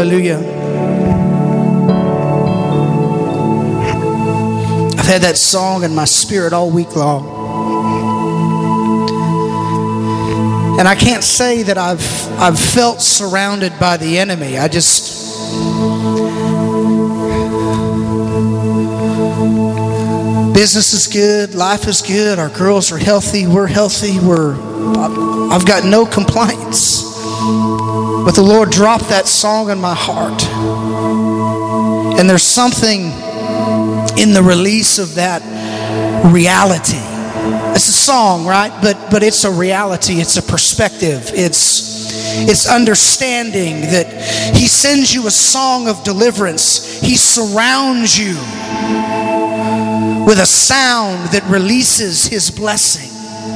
Hallelujah. I've had that song in my spirit all week long. And I can't say that I've felt surrounded by the enemy. Business is good, life is good, our girls are healthy, we're healthy, I've got no complaints. But the Lord dropped that song in my heart. And there's something in the release of that reality. It's a song, right? But it's a reality. It's a perspective. It's understanding that He sends you a song of deliverance. He surrounds you with a sound that releases His blessing.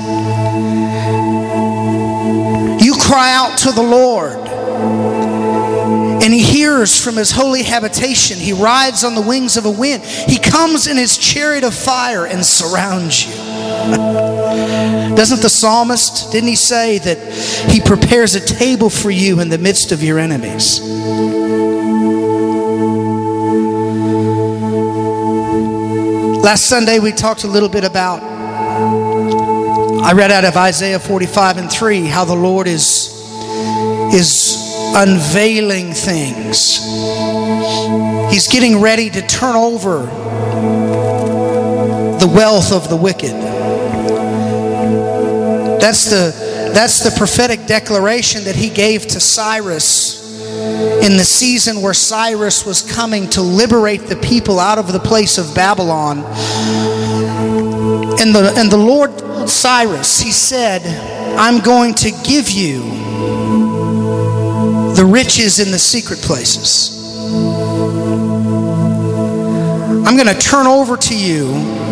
You cry out to the Lord, and He hears from His holy habitation. He rides on the wings of a wind. He comes in His chariot of fire and surrounds you. Doesn't the psalmist, didn't he say that He prepares a table for you in the midst of your enemies? Last Sunday we talked a little bit about, I read out of Isaiah 45:3, how the Lord is unveiling things. He's getting ready to turn over the wealth of the wicked. That's the prophetic declaration that He gave to Cyrus in the season where Cyrus was coming to liberate the people out of the place of Babylon. And the Lord told Cyrus, He said, I'm going to give you the riches in the secret places. I'm going to turn over to you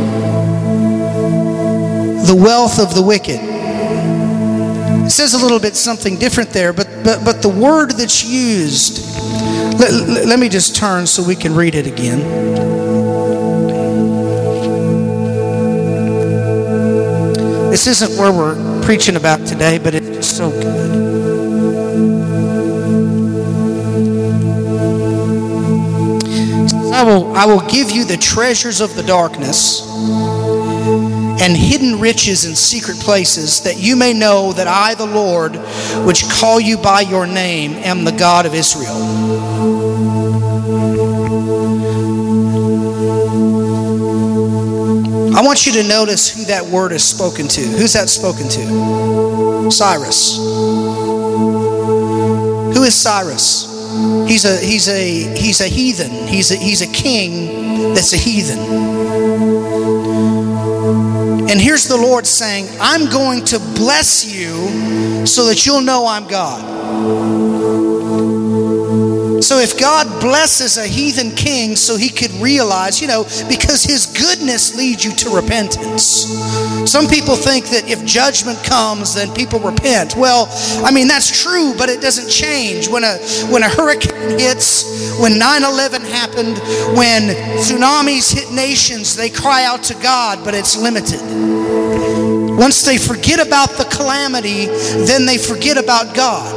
the wealth of the wicked. It says a little bit something different there, but the word that's used, let me just turn so we can read it again. This isn't where we're preaching about today, but it's so good. It says, I will give you the treasures of the darkness and hidden riches in secret places, that you may know that I, the Lord, which call you by your name, am the God of Israel. I want you to notice who that word is spoken to. Who's that spoken to? Cyrus. Who is Cyrus? He's a heathen. He's a king that's a heathen. And here's the Lord saying, I'm going to bless you so that you'll know I'm God. So if God blesses a heathen king so he could realize, because His goodness leads you to repentance. Some people think that if judgment comes, then people repent. Well, that's true, but it doesn't change. When a hurricane hits, when 9/11 happened, when tsunamis hit nations, they cry out to God, but it's limited. Once they forget about the calamity, then they forget about God.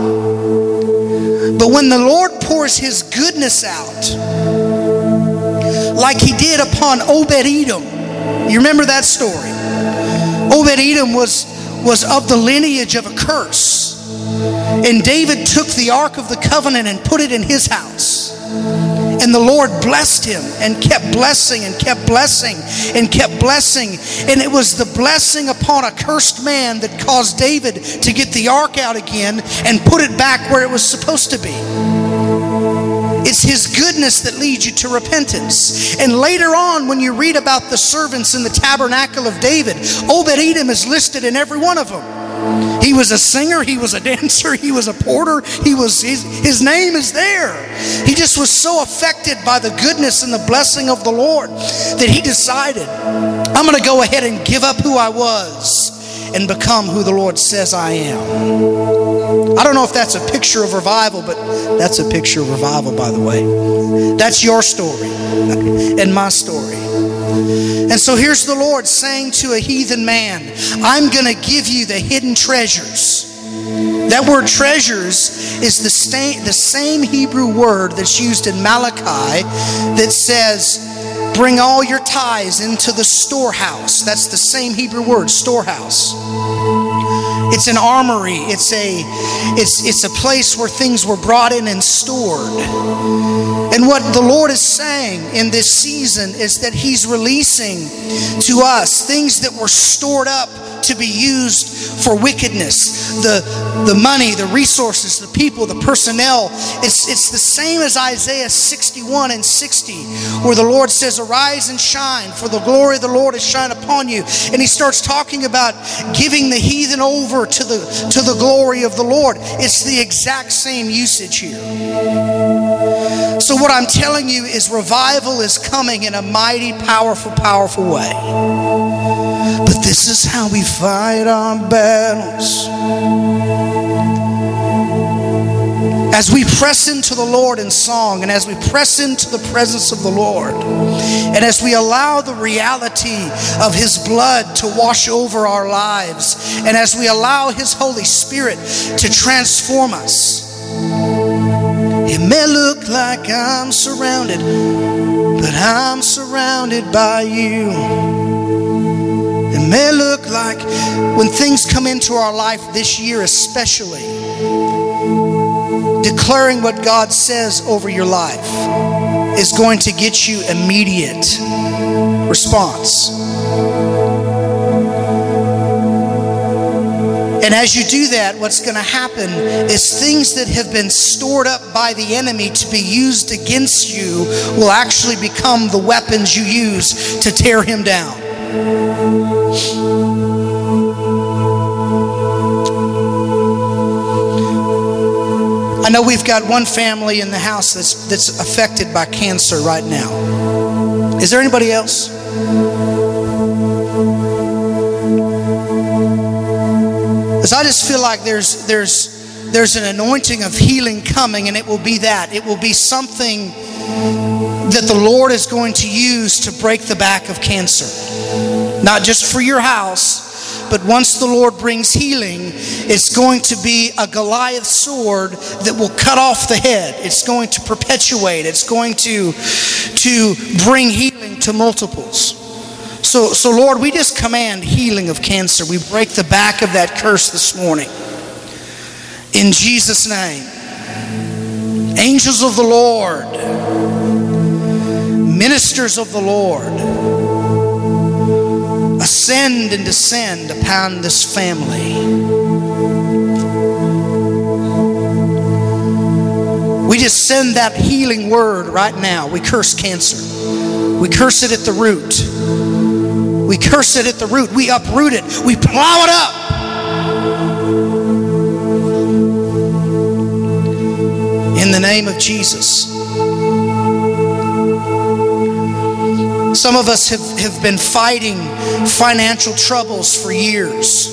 But when the Lord pours His goodness out, like He did upon Obed-Edom, you remember that story? Obed-Edom was of the lineage of a curse. And David took the Ark of the Covenant and put it in his house. And the Lord blessed him and kept blessing and kept blessing and kept blessing. And it was the blessing upon a cursed man that caused David to get the ark out again and put it back where it was supposed to be. It's His goodness that leads you to repentance. And later on, when you read about the servants in the tabernacle of David, Obed-Edom is listed in every one of them. He was a singer, he was a dancer, he was a porter, his name is there. He just was so affected by the goodness and the blessing of the Lord that he decided, I'm going to go ahead and give up who I was and become who the Lord says I am. I don't know if that's a picture of revival, but that's a picture of revival, by the way. That's your story and my story. And so here's the Lord saying to a heathen man, I'm going to give you the hidden treasures. That word treasures is the same Hebrew word that's used in Malachi that says, bring all your tithes into the storehouse. That's the same Hebrew word, storehouse. It's an armory. It's a place where things were brought in and stored. And what the Lord is saying in this season is that He's releasing to us things that were stored up to be used for wickedness. The money, the resources, the people, the personnel. It's the same as Isaiah 61 and 60, where the Lord says, arise and shine, for the glory of the Lord has shined upon you. And He starts talking about giving the heathen over to the glory of the Lord. It's the exact same usage here. So what I'm telling you is revival is coming in a mighty, powerful, powerful way. But this is how we fight our battles. As we press into the Lord in song, and as we press into the presence of the Lord, and as we allow the reality of His blood to wash over our lives, and as we allow His Holy Spirit to transform us, it may look like I'm surrounded, but I'm surrounded by You. It may look like when things come into our life this year especially, declaring what God says over your life is going to get you immediate response. And as you do that, what's going to happen is things that have been stored up by the enemy to be used against you will actually become the weapons you use to tear him down. I know we've got one family in the house that's affected by cancer right now. Is there anybody else? Because I just feel like there's an anointing of healing coming, and it will be that. It will be something that the Lord is going to use to break the back of cancer. Not just for your house, but once the Lord brings healing, it's going to be a Goliath sword that will cut off the head. It's going to perpetuate. It's going to bring healing to multiples. So Lord, we just command healing of cancer. We break the back of that curse this morning. In Jesus' name. Angels of the Lord, ministers of the Lord, ascend and descend upon this family. We just send that healing word right now. We curse cancer. We curse it at the root. We curse it at the root. We uproot it. We plow it up. In the name of Jesus. Some of us have been fighting financial troubles for years.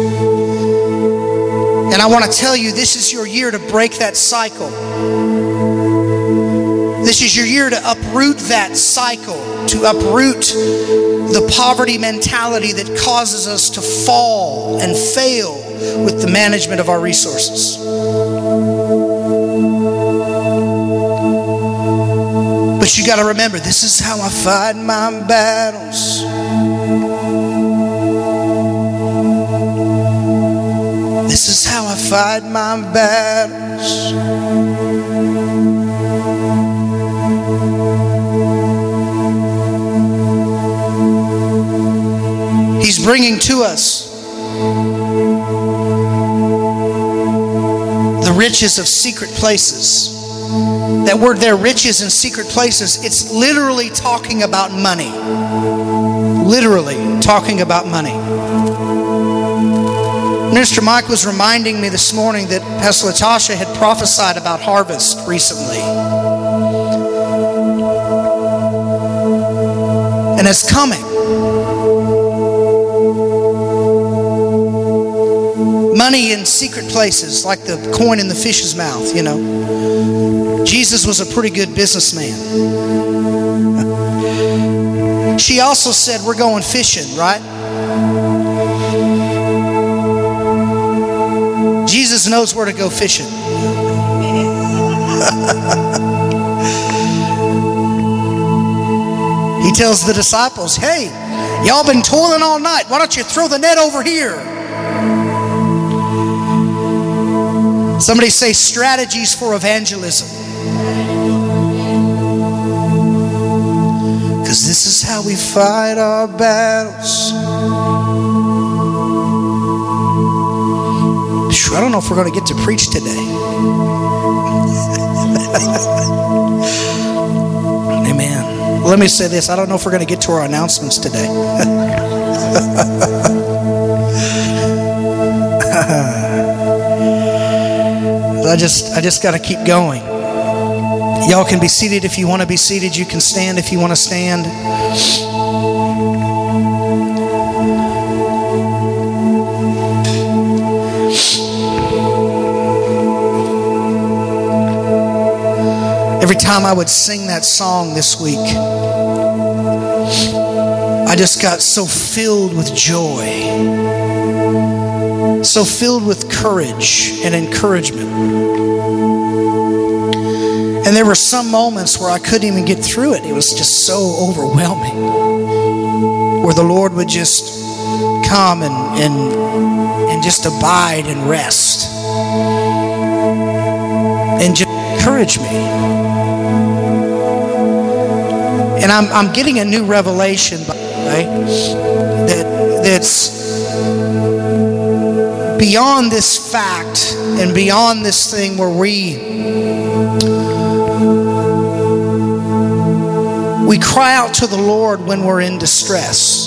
And I want to tell you, this is your year to break that cycle. This is your year to uproot that cycle, to uproot the poverty mentality that causes us to fall and fail with the management of our resources. But you got to remember, this is how I fight my battles. This is how I fight my battles. He's bringing to us the riches of secret places. That word there, riches in secret places, it's literally talking about money. Literally talking about money. Minister Mike was reminding me this morning that Pastor Latasha had prophesied about harvest recently. And it's coming. Money in secret places, like the coin in the fish's mouth, you know. Jesus was a pretty good businessman. She also said, we're going fishing, right? Jesus Jesus knows where to go fishing. He tells the disciples, hey, y'all been toiling all night. Why don't you throw the net over here? Somebody say strategies for evangelism. Because this is how we fight our battles. I don't know if we're going to get to preach today. Amen. Well, let me say this. I don't know if we're going to get to our announcements today. I just got to keep going. Y'all can be seated if you want to be seated. You can stand if you want to stand. Every time I would sing that song this week, I just got so filled with joy, so filled with courage and encouragement. And there were some moments where I couldn't even get through it. It was just so overwhelming, where the Lord would just come and just abide and rest and just encourage me. And I'm getting a new revelation, by the way, that's beyond this fact and beyond this thing where we cry out to the Lord when we're in distress.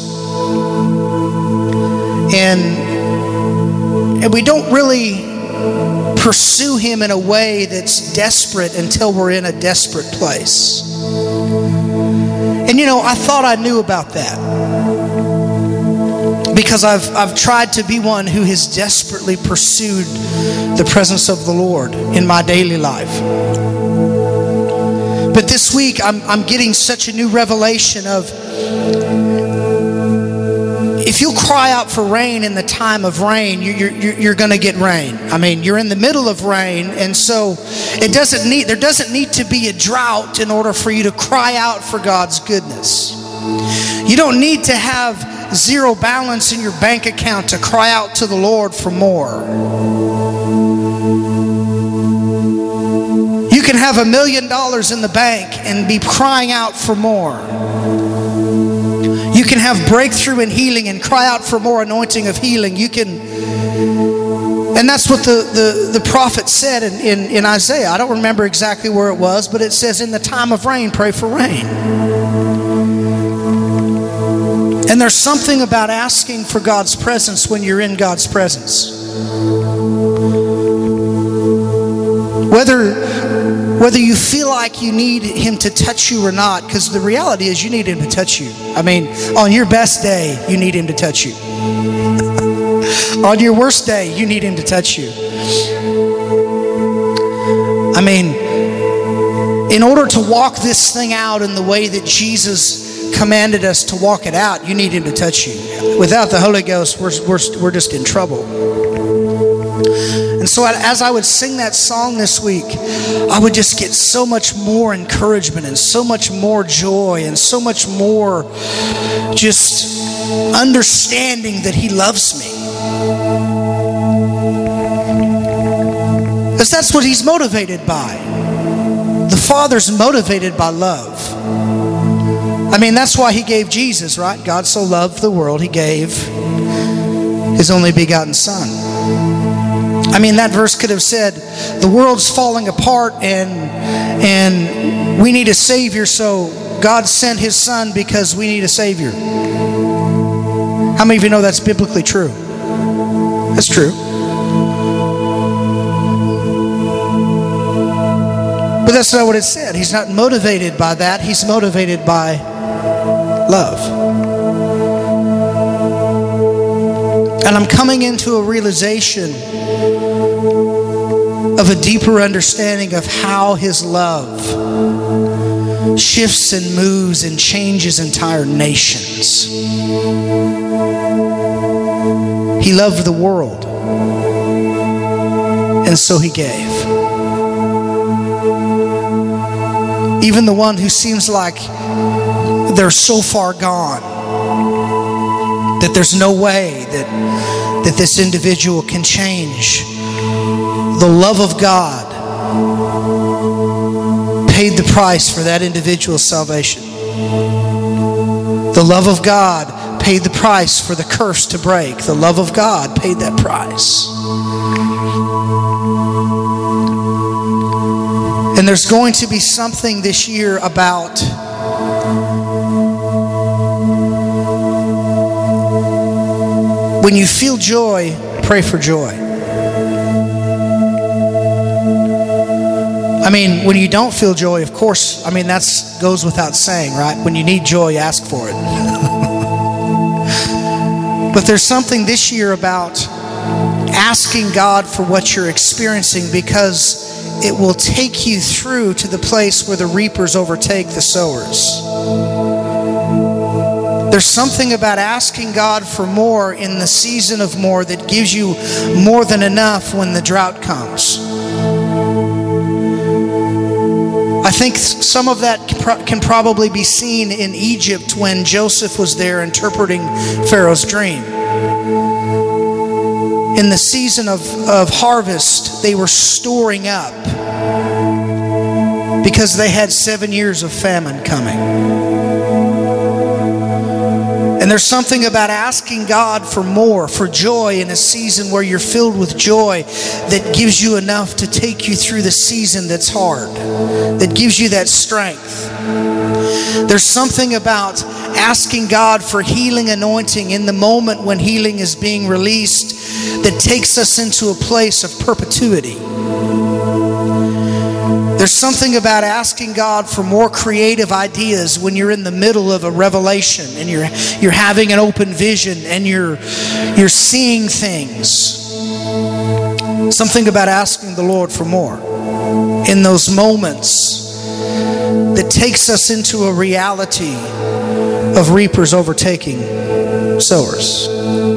And we don't really pursue Him in a way that's desperate until we're in a desperate place. And you know, I thought I knew about that, because I've tried to be one who has desperately pursued the presence of the Lord in my daily life. But this week I'm getting such a new revelation of, if you cry out for rain in the time of rain, you're going to get rain. I mean, you're in the middle of rain, and so there doesn't need to be a drought in order for you to cry out for God's goodness. You don't need to have zero balance in your bank account to cry out to the Lord for more. You can have $1 million in the bank and be crying out for more. You can have breakthrough and healing and cry out for more anointing of healing. You can, and that's what the prophet said in Isaiah. I don't remember exactly where it was, but it says, in the time of rain, pray for rain. And there's something about asking for God's presence when you're in God's presence. Whether you feel like you need Him to touch you or not, because the reality is you need Him to touch you. I mean, on your best day, you need Him to touch you. On your worst day, you need Him to touch you. I mean, in order to walk this thing out in the way that Jesus commanded us to walk it out, you need Him to touch you. Without the Holy Ghost, we're just in trouble. And so as I would sing that song this week, I would just get so much more encouragement and so much more joy and so much more just understanding that He loves me. Because that's what He's motivated by. The Father's motivated by love. I mean, that's why He gave Jesus, right? God so loved the world, He gave His only begotten Son. I mean, that verse could have said, the world's falling apart and we need a Savior, so God sent His Son because we need a Savior. How many of you know that's biblically true? That's true. But that's not what it said. He's not motivated by that. He's motivated by love. And I'm coming into a realization of a deeper understanding of how His love shifts and moves and changes entire nations. He loved the world. And so he gave. Even the one who seems like they're so far gone that there's no way that this individual can change. The love of God paid the price for that individual's salvation. The love of God paid the price for the curse to break. The love of God paid that price. And there's going to be something this year about when you feel joy, pray for joy. I mean, when you don't feel joy, of course, I mean, that goes without saying, right? When you need joy, ask for it. But there's something this year about asking God for what you're experiencing, because it will take you through to the place where the reapers overtake the sowers. There's something about asking God for more in the season of more that gives you more than enough when the drought comes. I think some of that can probably be seen in Egypt when Joseph was there interpreting Pharaoh's dream. In the season of harvest, they were storing up because they had 7 years of famine coming. And there's something about asking God for more, for joy in a season where you're filled with joy, that gives you enough to take you through the season that's hard, that gives you that strength. There's something about asking God for healing anointing in the moment when healing is being released that takes us into a place of perpetuity. There's something about asking God for more creative ideas when you're in the middle of a revelation and you're having an open vision and you're seeing things. Something about asking the Lord for more in those moments that takes us into a reality of reapers overtaking sowers.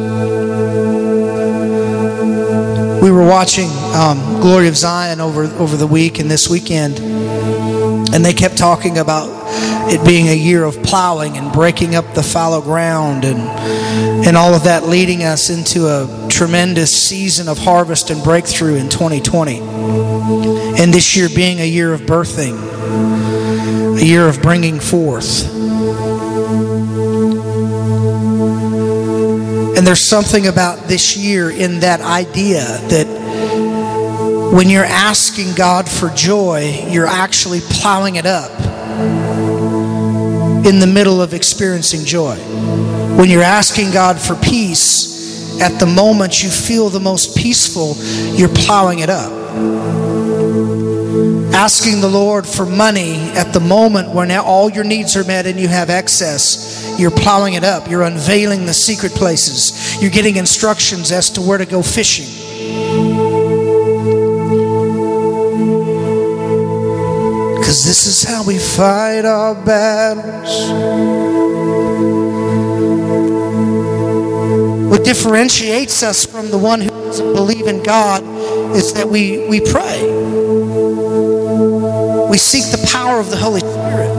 We were watching Glory of Zion over the week and this weekend, and they kept talking about it being a year of plowing and breaking up the fallow ground and all of that, leading us into a tremendous season of harvest and breakthrough in 2020. And this year being a year of birthing, a year of bringing forth. And there's something about this year in that idea that when you're asking God for joy, you're actually plowing it up in the middle of experiencing joy. When you're asking God for peace, at the moment you feel the most peaceful, you're plowing it up. Asking the Lord for money at the moment when all your needs are met and you have excess, you're plowing it up. You're unveiling the secret places. You're getting instructions as to where to go fishing. Because this is how we fight our battles. What differentiates us from the one who doesn't believe in God is that we pray. We seek the power of the Holy Spirit.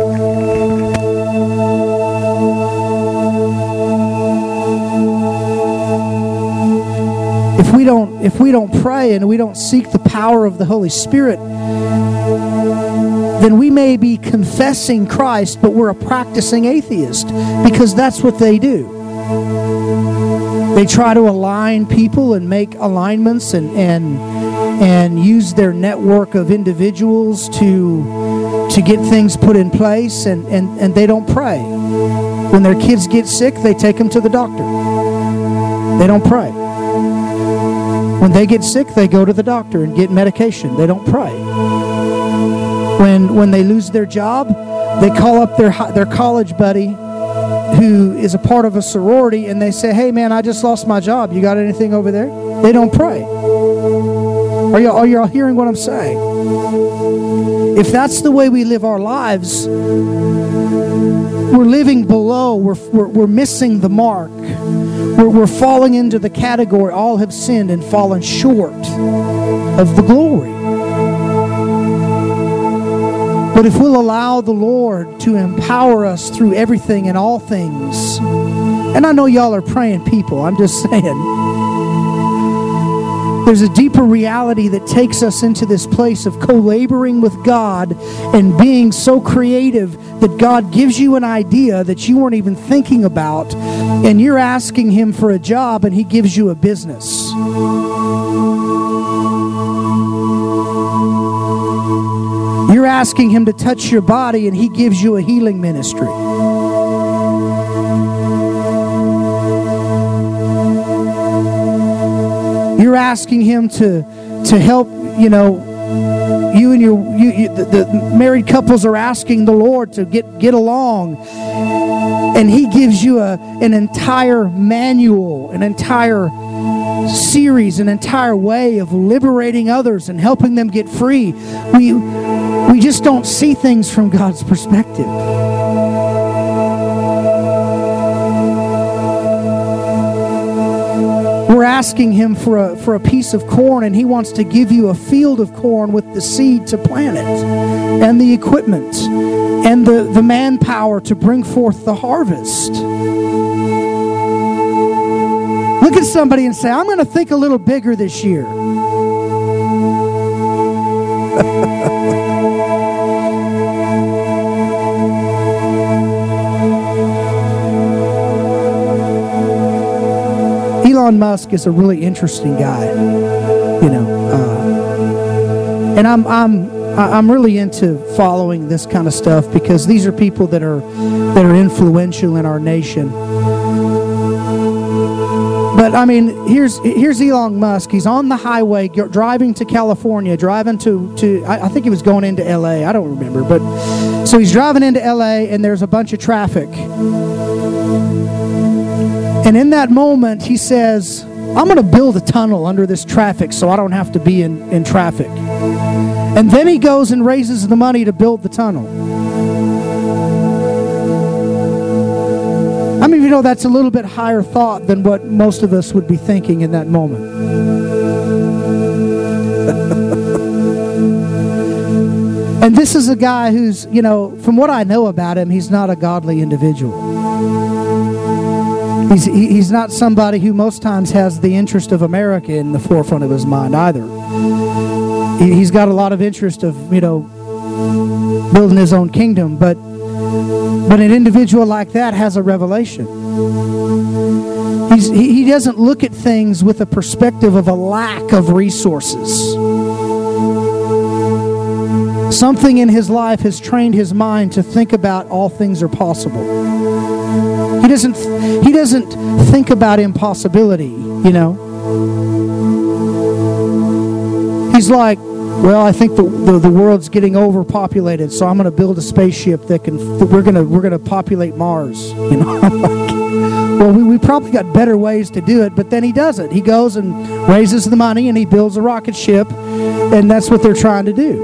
If we don't pray and we don't seek the power of the Holy Spirit, then we may be confessing Christ, but we're a practicing atheist, because that's what they do. They try to align people and make alignments and use their network of individuals to get things put in place, and they don't pray. When their kids get sick, they take them to the doctor. They don't pray. When they get sick, they go to the doctor and get medication. They don't pray. When they lose their job, they call up their college buddy who is a part of a sorority, and they say, "Hey man, I just lost my job. You got anything over there?" They don't pray. Are y'all hearing what I'm saying? If that's the way we live our lives, we're living below. We're missing the mark. We're falling into the category, all have sinned and fallen short. of the glory. But if we'll allow the Lord to empower us through everything and all things, and I know y'all are praying people, I'm just saying, there's a deeper reality that takes us into this place of co-laboring with God and being so creative that God gives you an idea that you weren't even thinking about, and you're asking Him for a job and He gives you a business. You're asking Him to touch your body and He gives you a healing ministry. You're asking Him to help, you and the married couples are asking the Lord to get along, and He gives you an entire manual, an entire series, an entire way of liberating others and helping them get free. We just don't see things from God's perspective. We're asking Him for a piece of corn, and He wants to give you a field of corn with the seed to plant it, and the equipment, and the manpower to bring forth the harvest. Look at somebody and say, I'm going to think a little bigger this year. Elon Musk is a really interesting guy, and I'm really into following this kind of stuff because these are people that are influential in our nation. But I mean, here's Elon Musk. He's on the highway driving to California, driving to I think he was going into LA. I don't remember, but so he's driving into LA, and there's a bunch of traffic. And in that moment, he says, I'm going to build a tunnel under this traffic so I don't have to be in traffic. And then he goes and raises the money to build the tunnel. I mean, that's a little bit higher thought than what most of us would be thinking in that moment. And this is a guy who's, from what I know about him, he's not a godly individual. He's not somebody who most times has the interest of America in the forefront of his mind either. He's got a lot of interest of, building his own kingdom, but an individual like that has a revelation. He doesn't look at things with a perspective of a lack of resources. Something in his life has trained his mind to think about all things are possible. He doesn't think about impossibility, He's like, well, I think the world's getting overpopulated, so I'm going to build a spaceship we're going to populate Mars. Well, we probably got better ways to do it, but then he does it. He goes and raises the money and he builds a rocket ship, and that's what they're trying to do.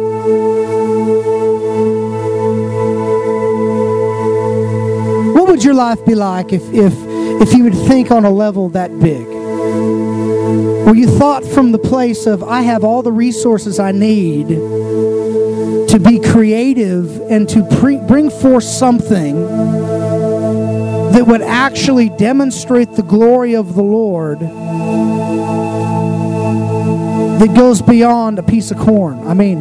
What would your life be like if you would think on a level that big? Where you thought from the place of, I have all the resources I need to be creative and to bring forth something that would actually demonstrate the glory of the Lord that goes beyond a piece of corn. I mean,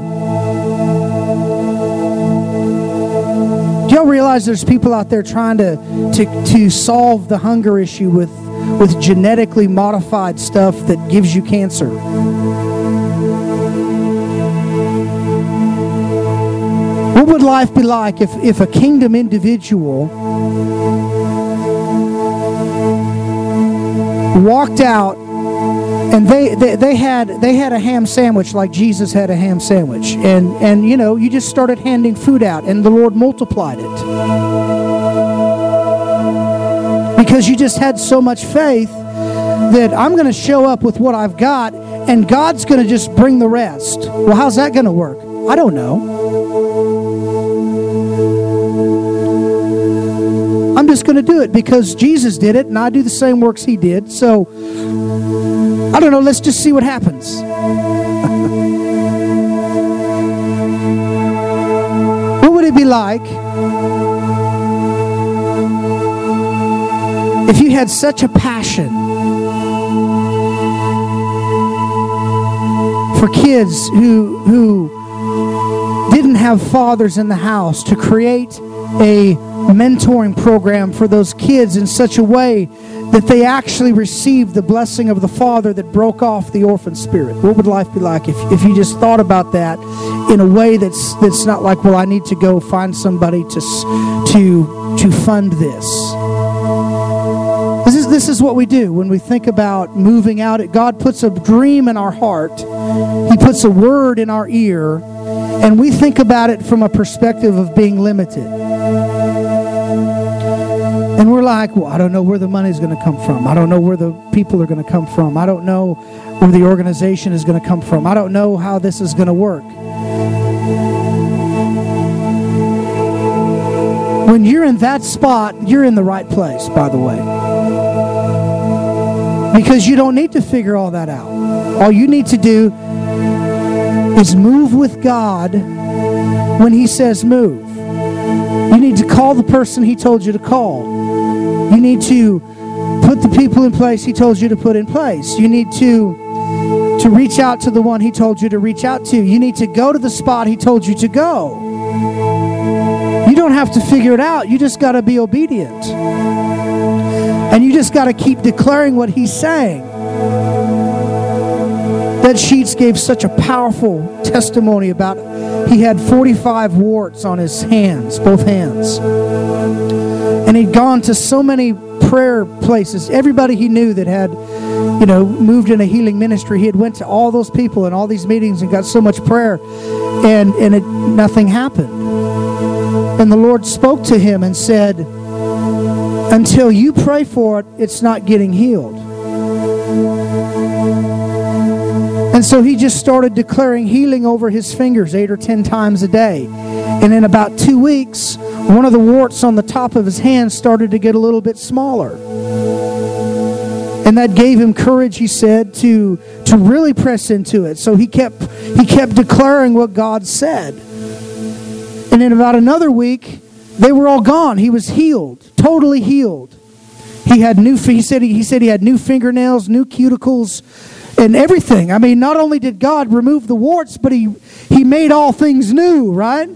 do y'all realize there's people out there trying to solve the hunger issue with genetically modified stuff that gives you cancer? What would life be like if a kingdom individual walked out and they had a ham sandwich like Jesus had a ham sandwich, and you just started handing food out and the Lord multiplied it because you just had so much faith that I'm going to show up with what I've got and God's going to just bring the rest. Well, how's that going to work? I don't know. I'm just going to do it because Jesus did it and I do the same works He did. So, I don't know, let's just see what happens. be like if you had such a passion for kids who didn't have fathers in the house, to create a mentoring program for those kids in such a way that they actually received the blessing of the Father that broke off the orphan spirit? What would life be like if you just thought about that in a way that's not like, well, I need to go find somebody to fund this? This is what we do when we think about moving out. God puts a dream in our heart. He puts a word in our ear, and we think about it from a perspective of being limited. And we're like, well, I don't know where the money's going to come from. I don't know where the people are going to come from. I don't know where the organization is going to come from. I don't know how this is going to work. When you're in that spot, you're in the right place, by the way. Because you don't need to figure all that out. All you need to do is move with God when He says move. You need to call the person He told you to call. You need to put the people in place He told you to put in place. You need to reach out to the one He told you to reach out to. You need to go to the spot He told you to go. You don't have to figure it out. You just got to be obedient. And you just got to keep declaring what He's saying. That Sheets gave such a powerful testimony about he had 45 warts on his hands, both hands. And he'd gone to so many prayer places. Everybody he knew that had, moved in a healing ministry, he had went to all those people and all these meetings and got so much prayer, and nothing happened. And the Lord spoke to him and said, until you pray for it, it's not getting healed. And so he just started declaring healing over his fingers 8 or 10 times a day. And in about 2 weeks, one of the warts on the top of his hand started to get a little bit smaller. And that gave him courage, he said, to really press into it. So he kept declaring what God said. And in about another week, they were all gone. He was healed, totally healed. He said he had new fingernails, new cuticles, and everything. I mean, not only did God remove the warts, but He made all things new, right?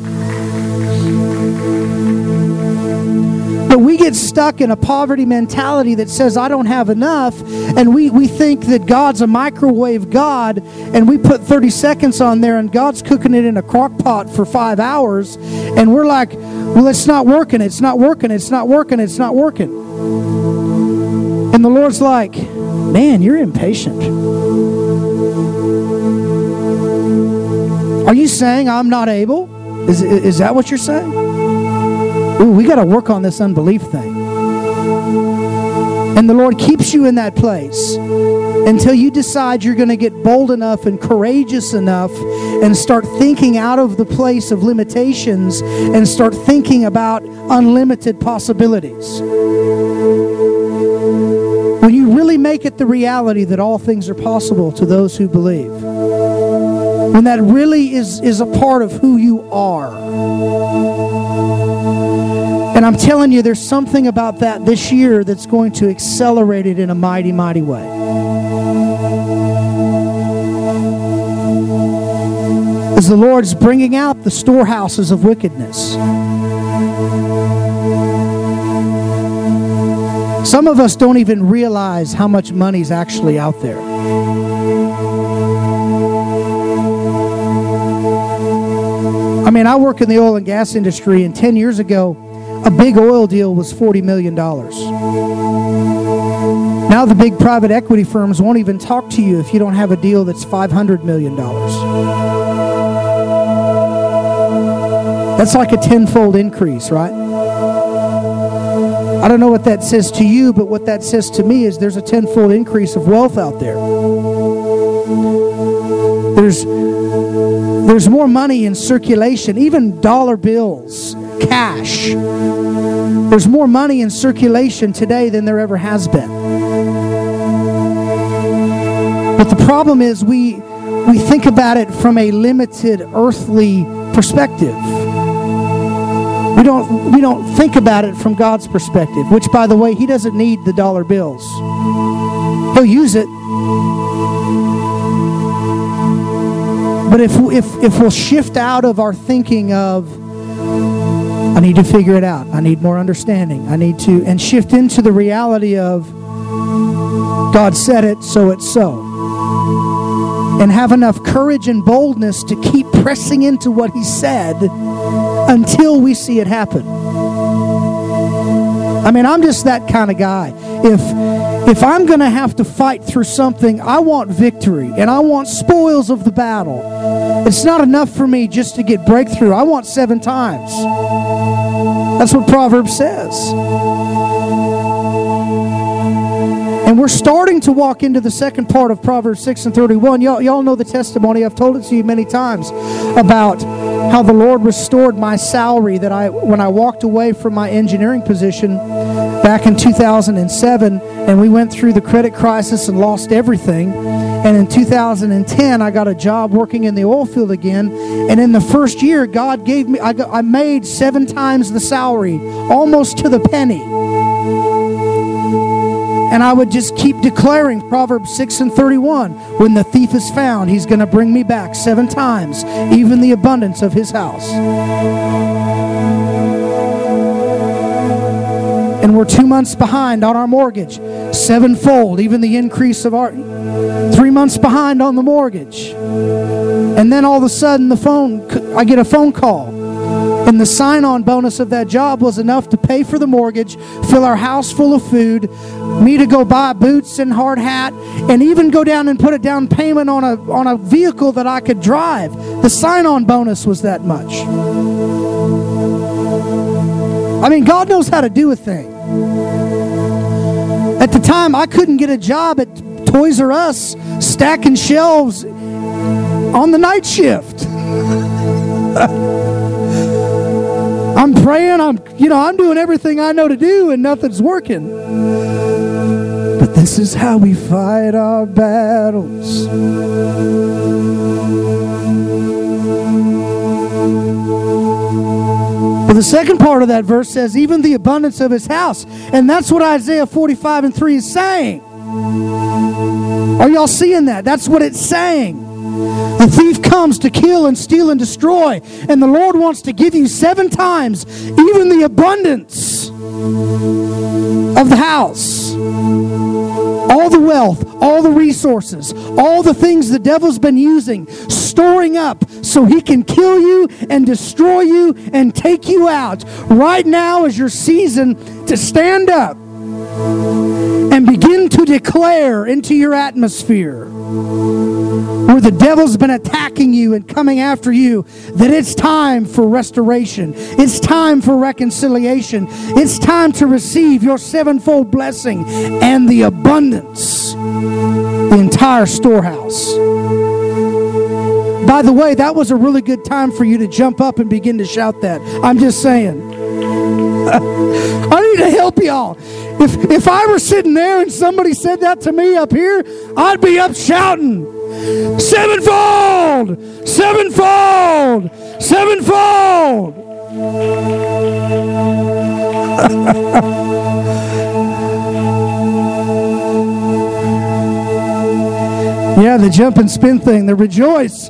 But we get stuck in a poverty mentality that says, I don't have enough, and we think that God's a microwave God, and we put 30 seconds on there, and God's cooking it in a crock pot for 5 hours, and we're like, well, it's not working, it's not working, it's not working, it's not working. And the Lord's like, man, you're impatient. Are you saying I'm not able? Is that what you're saying? Ooh, we got to work on this unbelief thing. And the Lord keeps you in that place until you decide you're going to get bold enough and courageous enough and start thinking out of the place of limitations and start thinking about unlimited possibilities. When you really make it the reality that all things are possible to those who believe. When that really is a part of who you are. And I'm telling you, there's something about that this year that's going to accelerate it in a mighty, mighty way. As the Lord's bringing out the storehouses of wickedness. Some of us don't even realize how much money's actually out there. I mean, I work in the oil and gas industry, and 10 years ago, a big oil deal was $40 million. Now the big private equity firms won't even talk to you if you don't have a deal that's $500 million. That's like a tenfold increase, right? I don't know what that says to you, but what that says to me is there's a tenfold increase of wealth out there. There's more money in circulation, even dollar bills, cash. There's more money in circulation today than there ever has been. But the problem is we think about it from a limited earthly perspective. We don't think about it from God's perspective, which, by the way, He doesn't need the dollar bills. He'll use it. But if we'll shift out of our thinking of, I need to figure it out, I need more understanding, and shift into the reality of, God said it, so it's so. And have enough courage and boldness to keep pressing into what He said until we see it happen. I mean, I'm just that kind of guy. If I'm going to have to fight through something, I want victory and I want spoils of the battle. It's not enough for me just to get breakthrough. I want 7 times. That's what Proverbs says. And we're starting to walk into the second part of Proverbs 6:31. Y'all know the testimony. I've told it to you many times about how the Lord restored my salary when I walked away from my engineering position back in 2007, and we went through the credit crisis and lost everything. And in 2010, I got a job working in the oil field again. And in the first year, God gave me, I made 7 times the salary, almost to the penny. And I would just keep declaring Proverbs 6:31. When the thief is found, he's going to bring me back 7 times, even the abundance of his house. And we're 2 months behind on our mortgage. 7-fold, even the increase of our 3 months behind on the mortgage. And then all of a sudden I get a phone call. And the sign-on bonus of that job was enough to pay for the mortgage, fill our house full of food, me to go buy boots and hard hat, and even go down and put a down payment on a vehicle that I could drive. The sign-on bonus was that much. I mean, God knows how to do a thing. At the time, I couldn't get a job at Toys R Us stacking shelves on the night shift. I'm praying, I'm doing everything I know to do, and nothing's working. But this is how we fight our battles. But the second part of that verse says, even the abundance of his house. And that's what Isaiah 45:3 is saying. Are y'all seeing that? That's what it's saying. The thief comes to kill and steal and destroy, and the Lord wants to give you 7 times, even the abundance of the house. All the wealth, all the resources, all the things the devil's been using, storing up so he can kill you and destroy you and take you out. Right now is your season to stand up and begin to declare into your atmosphere where the devil's been attacking you and coming after you, that it's time for restoration. It's time for reconciliation. It's time to receive your 7-fold blessing and the abundance, the entire storehouse. By the way, that was a really good time for you to jump up and begin to shout that. I'm just saying. I need to help y'all. If I were sitting there and somebody said that to me up here, I'd be up shouting, 7-fold! 7-fold! 7-fold! Yeah, the jump and spin thing, the rejoice.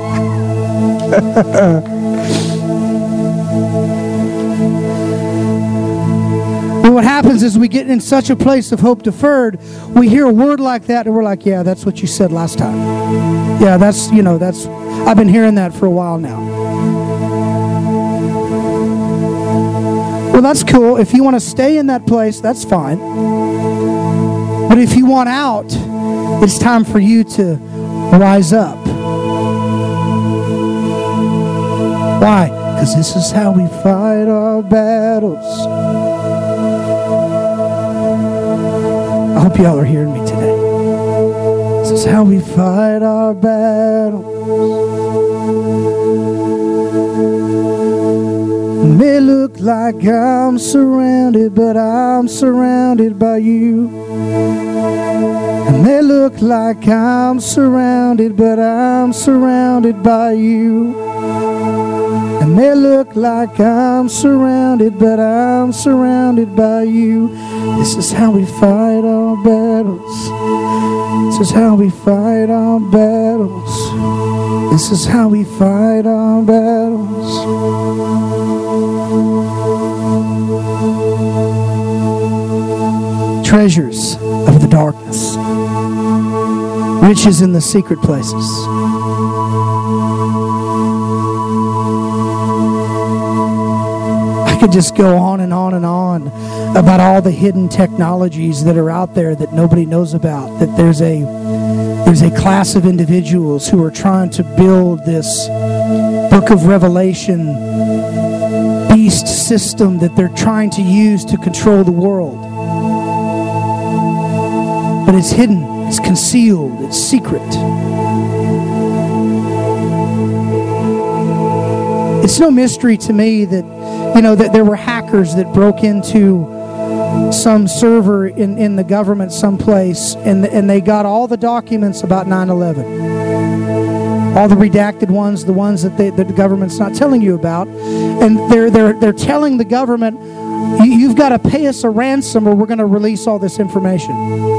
And what happens is we get in such a place of hope deferred, we hear a word like that and we're like, yeah, that's what you said last time. Yeah, I've been hearing that for a while now. Well, that's cool. If you want to stay in that place, that's fine. But if you want out, it's time for you to rise up. Why? Because this is how we fight our battles. I hope y'all are hearing me today. This is how we fight our battles. It may look like I'm surrounded, but I'm surrounded by you. It may look like I'm surrounded, but I'm surrounded by you. It may look like I'm surrounded, but I'm surrounded by you. This is how we fight our battles. This is how we fight our battles. This is how we fight our battles. Treasures of the darkness. Riches in the secret places. I could just go on and on and on about all the hidden technologies that are out there that nobody knows about. That there's a class of individuals who are trying to build this Book of Revelation beast system that they're trying to use to control the world. But it's hidden, it's concealed, it's secret. It's no mystery to me that, that there were hackers that broke into some server in the government someplace, and they got all the documents about 9/11. All the redacted ones, the ones that the government's not telling you about. And they're telling the government, you've got to pay us a ransom or we're going to release all this information.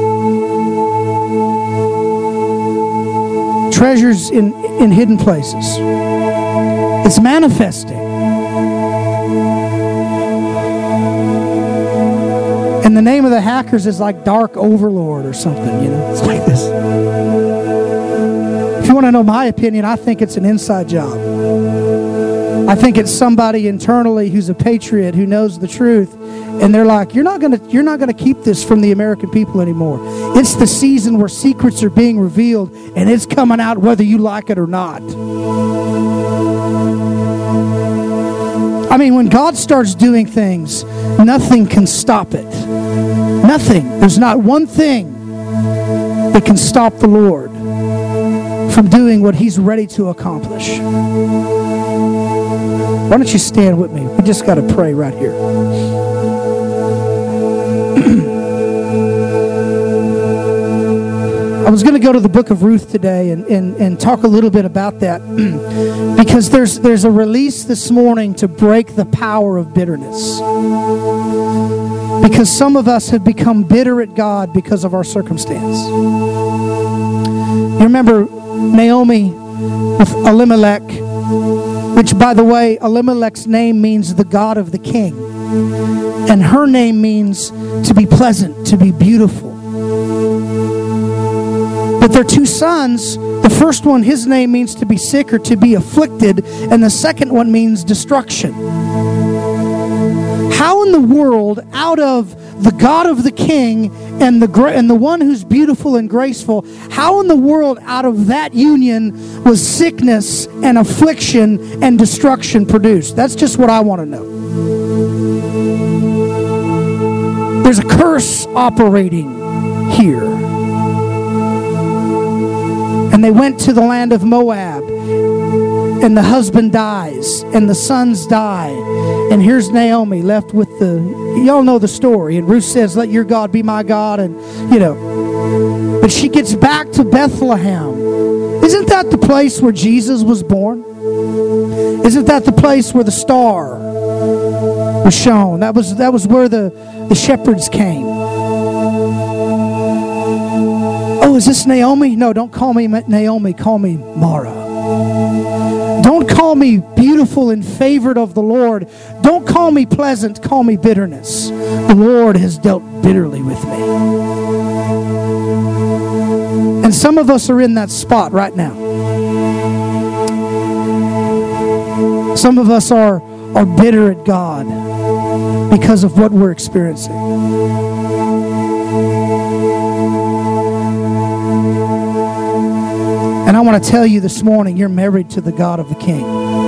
Treasures in hidden places. It's manifesting. And the name of the hackers is like Dark Overlord or something, It's like this. If you want to know my opinion, I think it's an inside job. I think it's somebody internally who's a patriot who knows the truth, and they're like, you're not gonna keep this from the American people anymore. It's the season where secrets are being revealed, and it's coming out whether you like it or not. I mean, when God starts doing things, nothing can stop it. Nothing. There's not one thing that can stop the Lord from doing what He's ready to accomplish. Why don't you stand with me? We just got to pray right here. I was going to go to the book of Ruth today and talk a little bit about that because there's a release this morning to break the power of bitterness. Because some of us have become bitter at God because of our circumstance. You remember Naomi with Elimelech, which, by the way, Elimelech's name means the God of the king. And her name means to be pleasant, to be beautiful. But their two sons, the first one, his name means to be sick or to be afflicted, and the second one means destruction. How in the world, out of the God of the king and the one who's beautiful and graceful, how in the world out of that union was sickness and affliction and destruction produced? That's just what I want to know. There's a curse operating here. And they went to the land of Moab, and the husband dies, and the sons die. And here's Naomi left with y'all know the story. And Ruth says, let your God be my God. And, but she gets back to Bethlehem. Isn't that the place where Jesus was born? Isn't that the place where the star was shown? That was where the shepherds came. Oh, is this Naomi? No, don't call me Naomi. Call me Mara. Don't call me beautiful and favored of the Lord. Don't call me pleasant. Call me bitterness. The Lord has dealt bitterly with me. And some of us are in that spot right now. Some of us are bitter at God because of what we're experiencing. And I want to tell you this morning, you're married to the God of the King.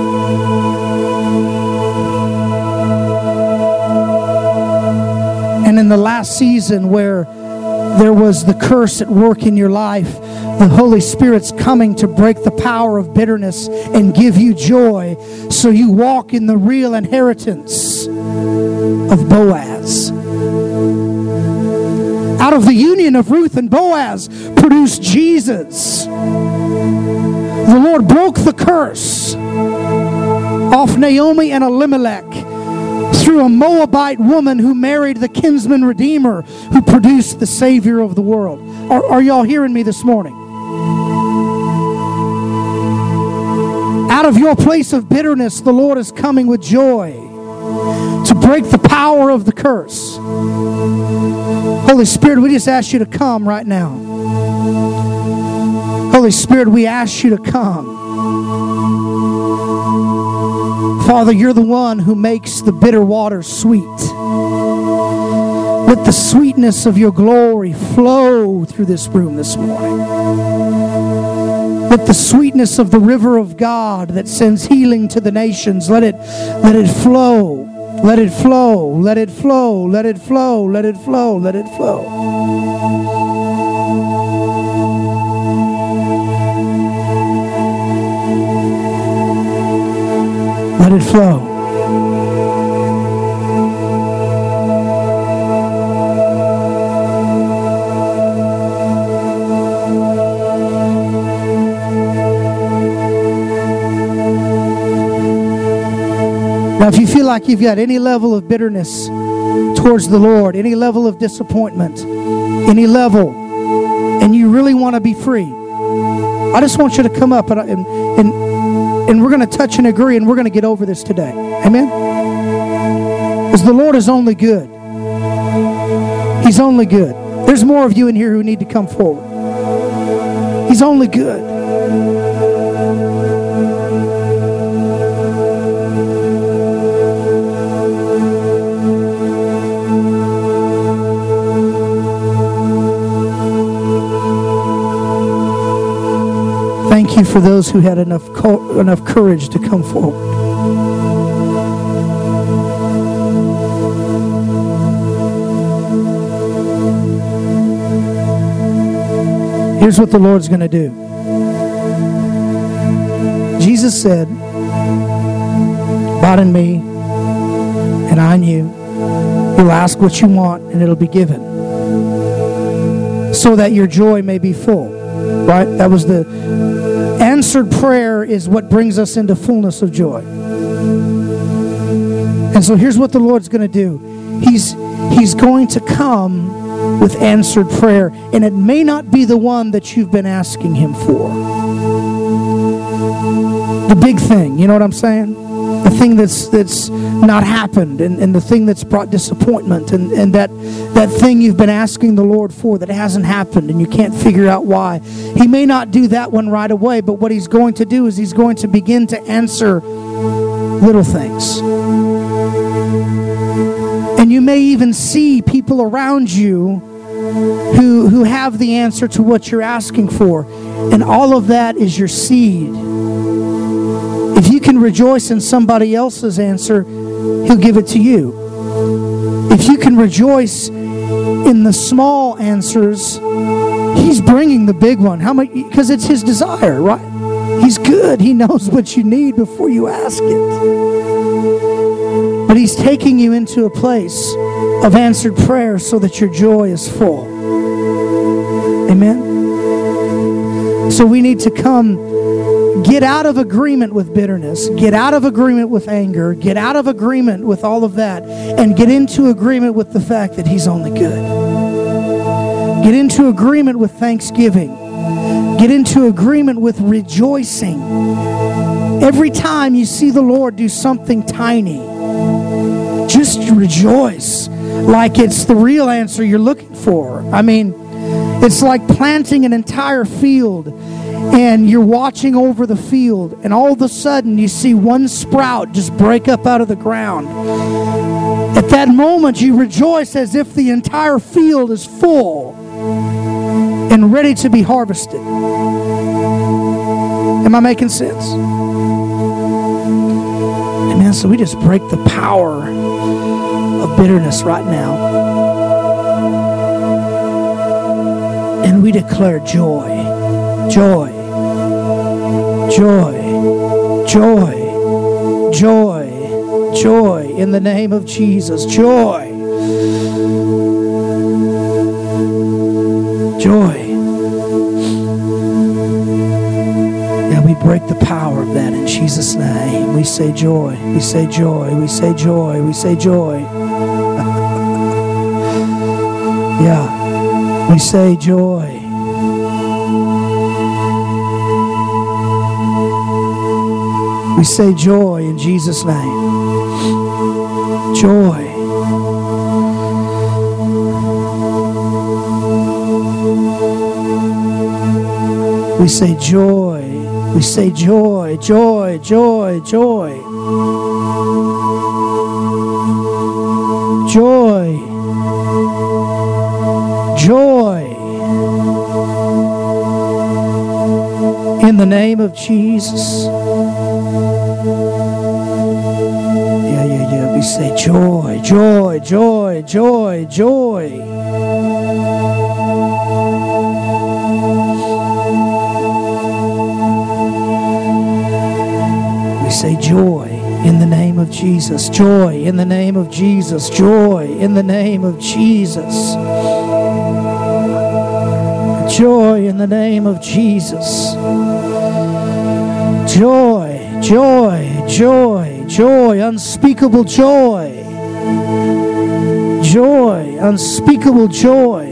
And in the last season where there was the curse at work in your life, the Holy Spirit's coming to break the power of bitterness and give you joy so you walk in the real inheritance of Boaz. Out of the union of Ruth and Boaz produced Jesus. The Lord broke the curse. off Naomi and Elimelech through a Moabite woman who married the kinsman redeemer who produced the Savior of the world. Are y'all hearing me this morning? Out of your place of bitterness, the Lord is coming with joy to break the power of the curse. Holy Spirit, we just ask you to come right now. Holy Spirit, we ask you to come. Father, you're the one who makes the bitter waters sweet. Let the sweetness of your glory flow through this room this morning. Let the sweetness of the river of God that sends healing to the nations, let it flow. Let it flow. Let it flow. Let it flow. Let it flow. Let it flow. Let it flow. Now, if you feel like you've got any level of bitterness towards the Lord, any level of disappointment, any level, and you really want to be free, I just want you to come up and we're going to touch and agree, and we're going to get over this today. Amen? Because the Lord is only good. He's only good. There's more of you in here who need to come forward. He's only good. Thank you for those who had enough courage to come forward. Here's what the Lord's going to do. Jesus said, "Abide in me, and I in you. You'll ask what you want, and it'll be given, so that your joy may be full." Right? That was the answered prayer, is what brings us into fullness of joy. And so here's what the Lord's going to do. He's going to come with answered prayer, and it may not be the one that you've been asking him for. The big thing, you know what I'm saying? The thing that's not happened, and the thing that's brought disappointment, and that thing you've been asking the Lord for that hasn't happened, and you can't figure out why. He may not do that one right away, but what he's going to do is he's going to begin to answer little things. And you may even see people around you who have the answer to what you're asking for, and all of that is your seed. If you can rejoice in somebody else's answer, he'll give it to you. If you can rejoice in the small answers, he's bringing the big one. How much? Because it's his desire, right? He's good. He knows what you need before you ask it. But he's taking you into a place of answered prayer so that your joy is full. Amen? So we need to come. Get out of agreement with bitterness. Get out of agreement with anger. Get out of agreement with all of that. And get into agreement with the fact that he's only good. Get into agreement with thanksgiving. Get into agreement with rejoicing. Every time you see the Lord do something tiny, just rejoice like it's the real answer you're looking for. I mean, it's like planting an entire field, and you're watching over the field, and all of a sudden you see one sprout just break up out of the ground. At that moment you rejoice as if the entire field is full and ready to be harvested. Am I making sense? Amen. So we just break the power of bitterness right now, and we declare joy. Joy, joy, joy, joy, joy in the name of Jesus. Joy, joy. Yeah, we break the power of that in Jesus' name. We say joy. We say joy. We say joy. We say joy. Yeah. We say joy. We say joy in Jesus' name. Joy. We say joy. We say joy, joy, joy, joy. Joy. Joy. In the name of Jesus. Yeah. We say joy, joy, joy, joy, joy. We say joy in the name of Jesus. Joy in the name of Jesus. Joy in the name of Jesus. Joy in the name of Jesus. Joy, joy, joy, joy, unspeakable joy. Joy, unspeakable joy.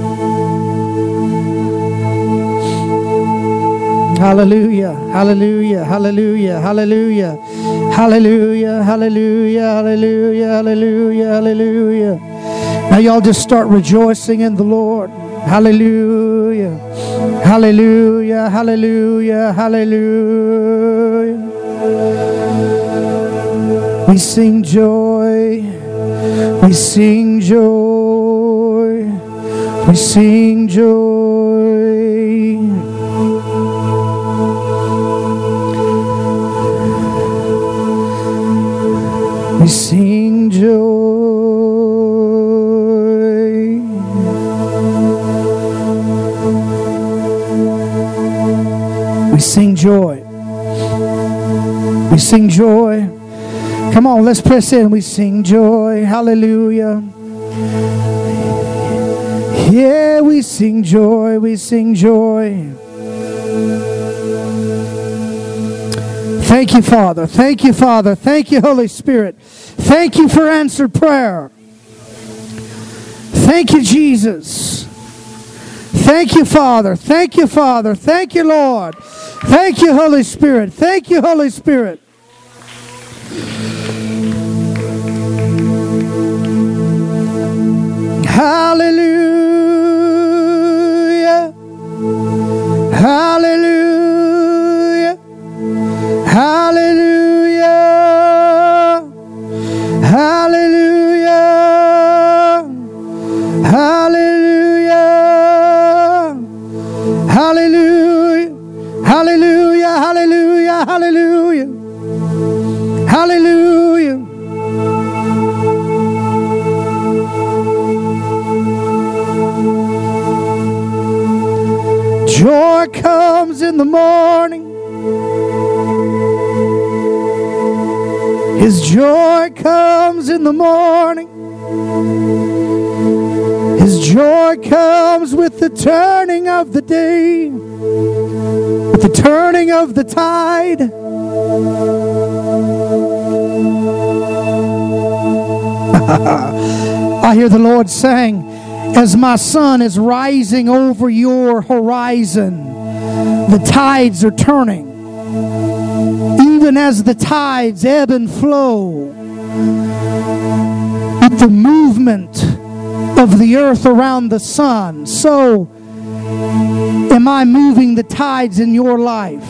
Hallelujah, hallelujah, hallelujah, hallelujah, hallelujah, hallelujah, hallelujah, hallelujah, hallelujah. Now y'all just start rejoicing in the Lord. Hallelujah, hallelujah, hallelujah, hallelujah. We sing joy, we sing joy, we sing joy. We sing joy. We sing joy. We sing joy. Come on, let's press in. We sing joy. Hallelujah. Yeah, we sing joy. We sing joy. Thank you, Father. Thank you, Father. Thank you, Holy Spirit. Thank you for answered prayer. Thank you, Jesus. Thank you, Father. Thank you, Father. Thank you, Lord. Thank you, Holy Spirit. Thank you, Holy Spirit. Hallelujah. Hallelujah. Hallelujah. Hallelujah. Hallelujah. Hallelujah. Hallelujah. Hallelujah. Hallelujah. Hallelujah. Joy comes in the morning. His joy comes in the morning. His joy comes with the turning of the day, with the turning of the tide. I hear the Lord saying, as my sun is rising over your horizon, the tides are turning. Even as the tides ebb and flow with the movement of the earth around the sun, so am I moving the tides in your life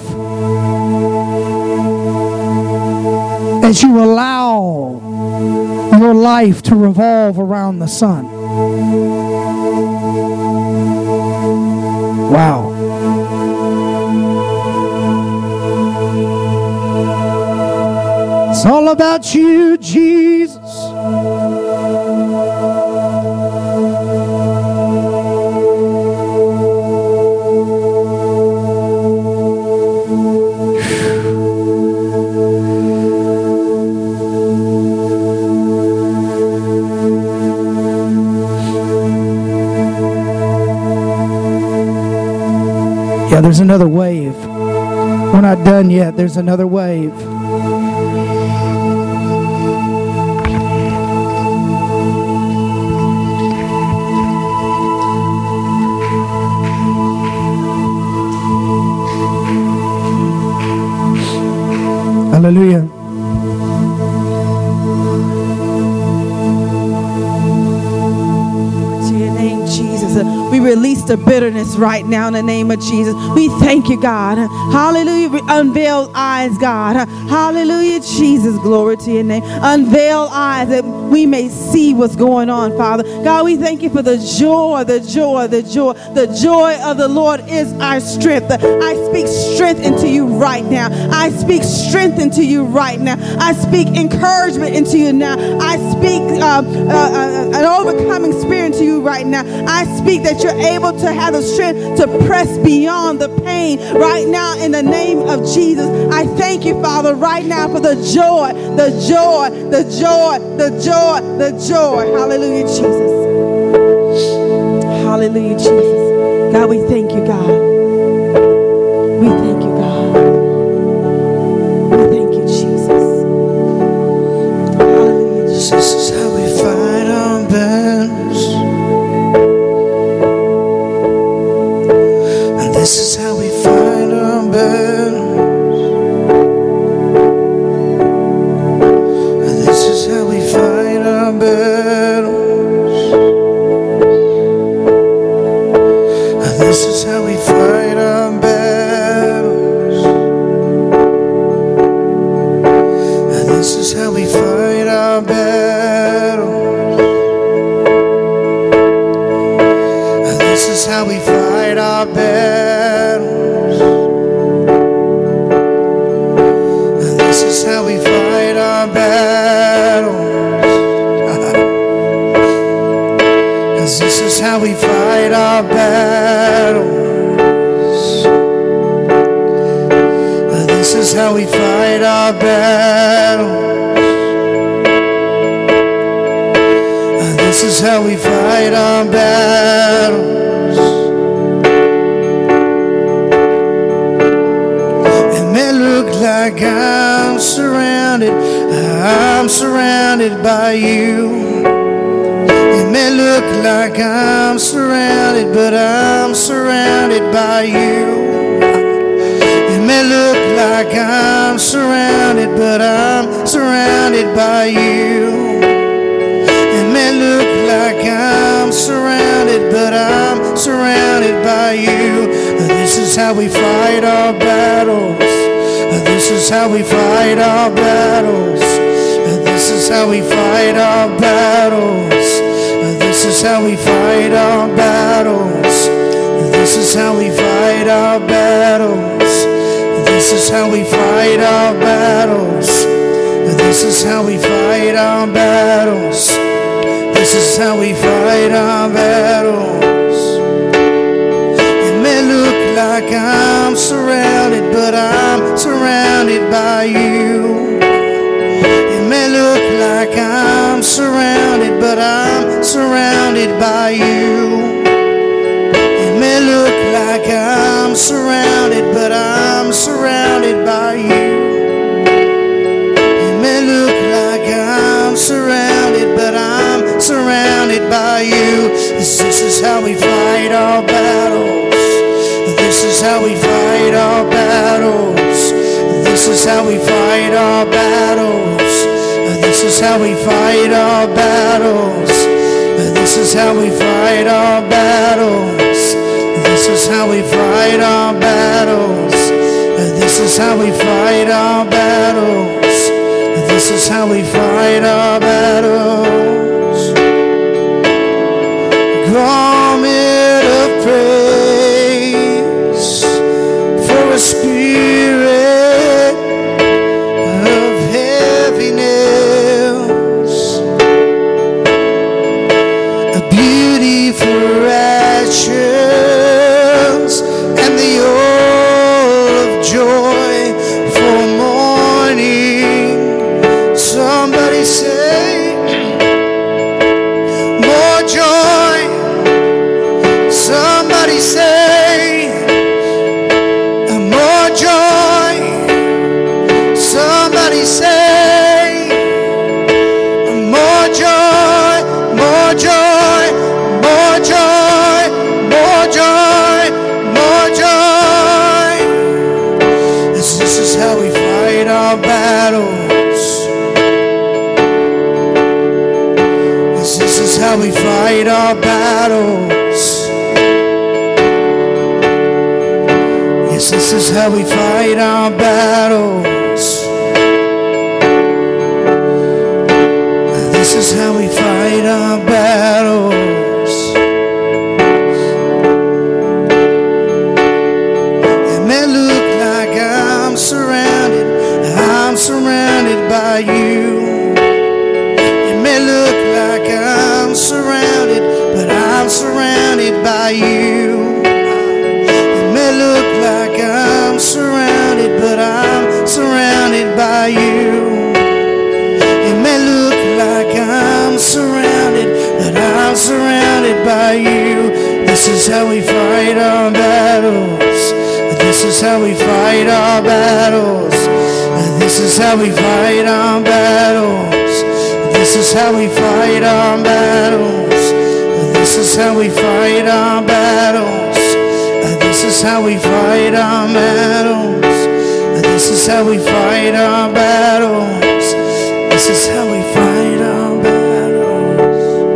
as you allow your life to revolve around the sun. Wow. It's all about you, Jesus. Yeah, there's another wave. We're not done yet. There's another wave. Hallelujah. We release the bitterness right now in the name of Jesus. We thank you, God. Hallelujah. Unveil eyes, God. Hallelujah, Jesus. Glory to your name. Unveil eyes that we may see what's going on, Father. God, we thank you for the joy, the joy, the joy. The joy of the Lord is our strength. I speak strength into you right now. I speak strength into you right now. I speak encouragement into you now. I speak an overcoming spirit into you right now. I speak that you're able to have the strength to press beyond the pain right now in the name of Jesus. I thank you, Father, right now for the joy, the joy, the joy, the joy, the joy. Hallelujah, Jesus. Hallelujah, Jesus. God, we thank you, God. We thank you, God. We thank you, Jesus. Hallelujah, Jesus. This is how we fight our battles. And this is how we fight our battles. And this is how we fight our battles. And this is how we fight our battles. And this is how we fight our battles. And this is how we fight our battles. And this is how we fight our battles. And this is how we fight our battles. And this is how we fight our battles. And this is how we fight our battles. It may look like I'm surrounded by you. It may look like I'm surrounded, but I'm surrounded by you. It may look like I'm surrounded, but I'm surrounded by you. It may look like I'm surrounded, but I'm surrounded by you. This is how we fight our battles. This is how we fight our battles. This is how we fight our battles. This is how we fight our battles. This is how we fight our battles. This is how we fight our battles. This is how we fight our battles. This is how we fight our battles. It may look like I'm surrounded, but I'm surrounded by you. It may look like I'm surrounded, but I'm surrounded by you. It may look like I'm surrounded, but I'm surrounded by you. It may look like I'm surrounded, but I'm surrounded by you. This is how we fight our battles. This is how we fight our battles. This is how we fight our battles. This is how we fight our battles. This is how we fight our battles. This is how we fight our battles. This is how we fight our battles. This is how we fight our battles. Garment of praise for a spirit of heaviness, a beauty for ashes, and the oil of joy for mourning. Somebody say battles. Yes, this is how we fight our battles. Yes, this is how we fight our battles. This is how we fight our battles. It may look like I'm surrounded by you. It may look like I'm surrounded, but I'm surrounded by you. It may look like I'm surrounded, but I'm surrounded by you. It may look like I'm surrounded, but I'm surrounded by you. This is how we fight our battles. This is how we fight our battles. This is how we fight our battles. This is how we fight our battles. This is how we fight our battles. This is how we fight our battles. This is how we fight our battles. This is how we fight our battles.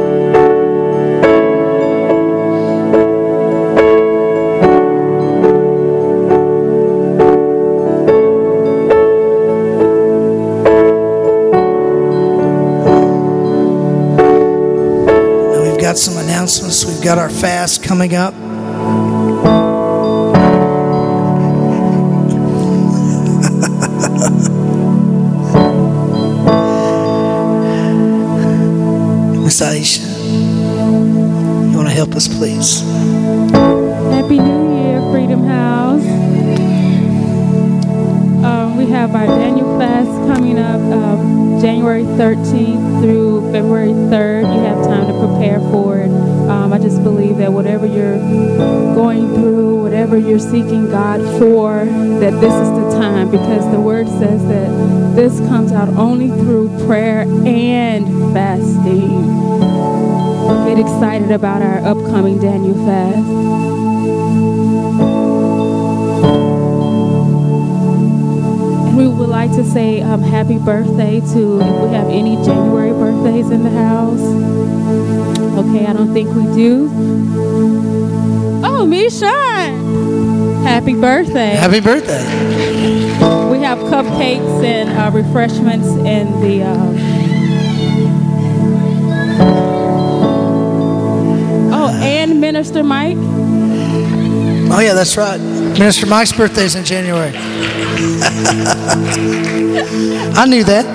Now we've got some announcements. We've got our fast coming up. Miss Aisha, you want to help us, please? Happy New Year, Freedom House. We have our Daniel fast coming up January 13th through February 3rd. You have time to prepare for it. I just believe that whatever you're going through, whatever you're seeking God for, that this is the time, because the word says that this comes out only through prayer and fasting. Get excited about our upcoming Daniel fast. We would like to say happy birthday to, if we have any January birthdays in the house. Okay, I don't think we do. Oh, Mishan! Happy birthday. Happy birthday. We have cupcakes and refreshments in the... and Minister Mike. Oh, yeah, that's right. Minister Mike's birthday is in January. I knew that.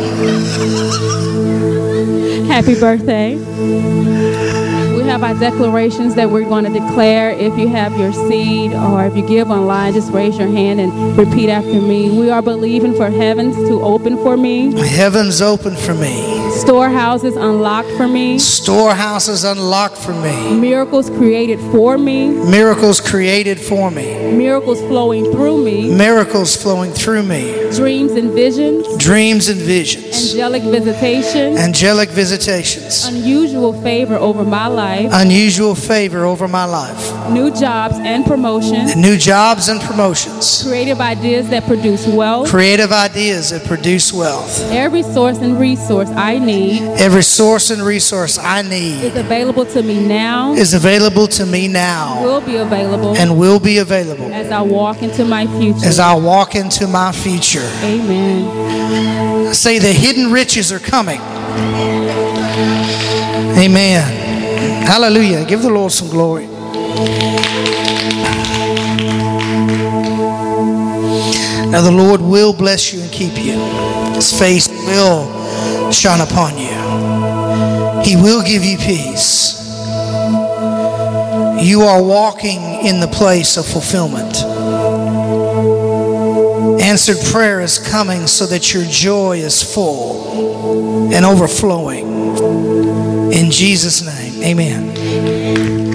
Happy birthday. We have our declarations that we're going to declare. If you have your seed or if you give online, just raise your hand and repeat after me. We are believing for heavens to open for me. Heavens open for me. Storehouses unlocked for me. Storehouses unlocked for me. Miracles created for me. Miracles created for me. Miracles flowing through me. Miracles flowing through me. Dreams and visions. Dreams and visions. Angelic visitations. Angelic visitations. Unusual favor over my life. Unusual favor over my life. New jobs and promotions. New jobs and promotions. Creative ideas that produce wealth. Creative ideas that produce wealth. Every source and resource I need. Every source and resource I need is available to me now. Is available to me now. Will be available. And will be available. As I walk into my future. As I walk into my future. Amen. I say the hidden riches are coming. Amen. Hallelujah. Give the Lord some glory. Now the Lord will bless you and keep you. His face will shine upon you. He will give you peace. You are walking in the place of fulfillment. Answered prayer is coming so that your joy is full and overflowing. In Jesus' name, amen.